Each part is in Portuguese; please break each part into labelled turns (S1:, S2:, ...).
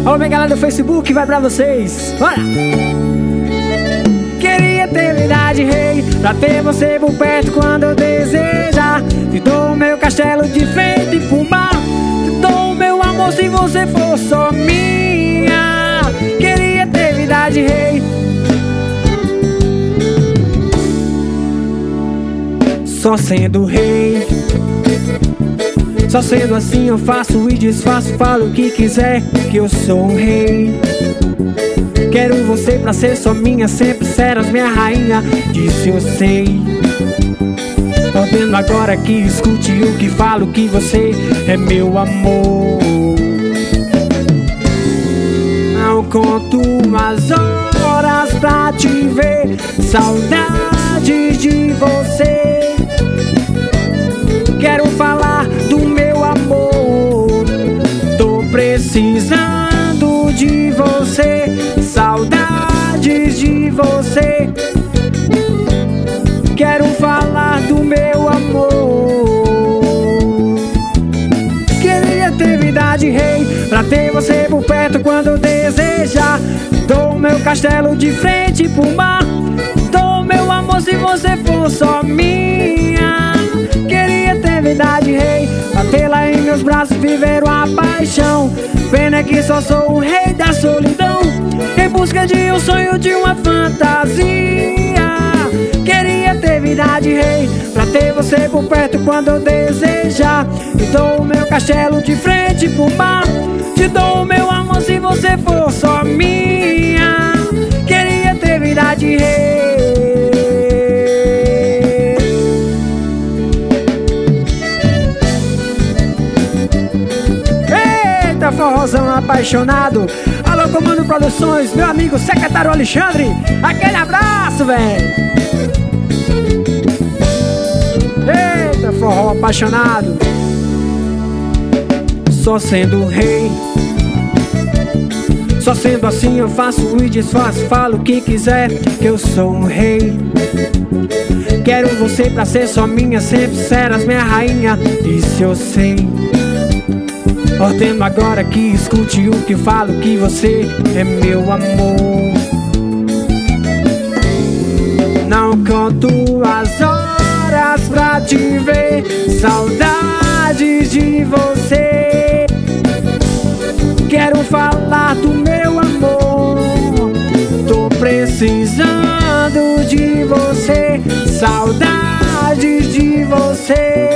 S1: Alô, minha galera do Facebook, vai pra vocês. Bora! Queria ter vida de rei, pra ter você por perto quando eu desejar. Te dou o meu castelo de frente pro mar. Te dou o meu amor se você for só minha. Queria ter vida de rei. Só sendo rei. Só sendo assim eu faço e desfaço, falo o que quiser, que eu sou um rei. Quero você pra ser só minha, sempre serás minha rainha, disso eu sei. Ordeno agora que escute o que falo, que você é meu amor. Não conto as horas pra te ver, saudades de você. Quero falar do meu amor, tô precisando de você, saudades de você. Quero falar do meu amor. Queria ter vida de rei, pra ter você por perto quando desejar. Dou meu castelo de frente pro mar. Dou meu amor se você for só minha. Queria ter vida de rei, batê-la em meus braços, viver uma paixão. Pena que só sou o rei da solidão, em busca de um sonho, de uma fantasia. Queria ter vida de rei, pra ter você por perto quando eu desejar. Te dou o meu castelo de frente pro mar. Te dou o meu amor se você for só minha. Queria ter vida de rei. Forrozão apaixonado. Alô, Comando Produções, meu amigo secretário Alexandre, aquele abraço, velho. Eita, forró apaixonado. Só sendo rei, só sendo assim eu faço e desfaço, falo o que quiser, que eu sou um rei. Quero você pra ser só minha, sempre serás minha rainha, disso eu sei. Ordeno agora que escute o que falo, que você é meu amor. Não conto as horas pra te ver, saudades de você. Quero falar do meu amor, tô precisando de você, saudades de você.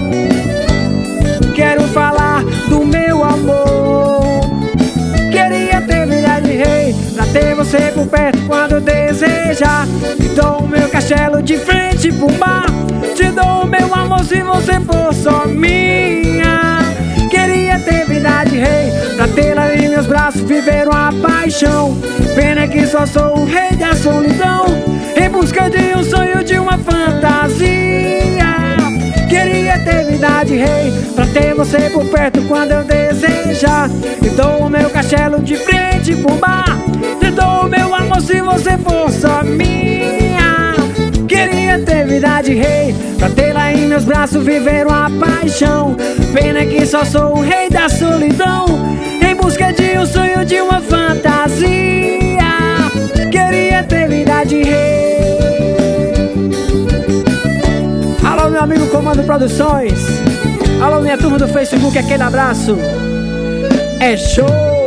S1: Quero falar do meu amor. Queria ter vida de rei, pra ter você por perto quando desejar. Te dou o meu castelo de frente pro mar. Te dou o meu amor se você for só minha. Queria ter vida de rei, pra tê-la em meus braços, viver uma paixão. Pena que só sou o rei da solidão, em busca de um sonho, de uma fantasia. Queria ter vida de rei, pra ter você por perto quando eu desejar. Te dou o meu castelo de frente pro mar. Te dou o meu amor se você for só minha. Queria ter vida de rei, pra tê-la em meus braços, viver uma paixão. Pena que só sou o rei da solidão, em busca de um sonho, de uma fantasia. Queria ter vida de rei. Alô, meu amigo Comando Produções. Alô, minha turma do Facebook, aquele abraço. É show.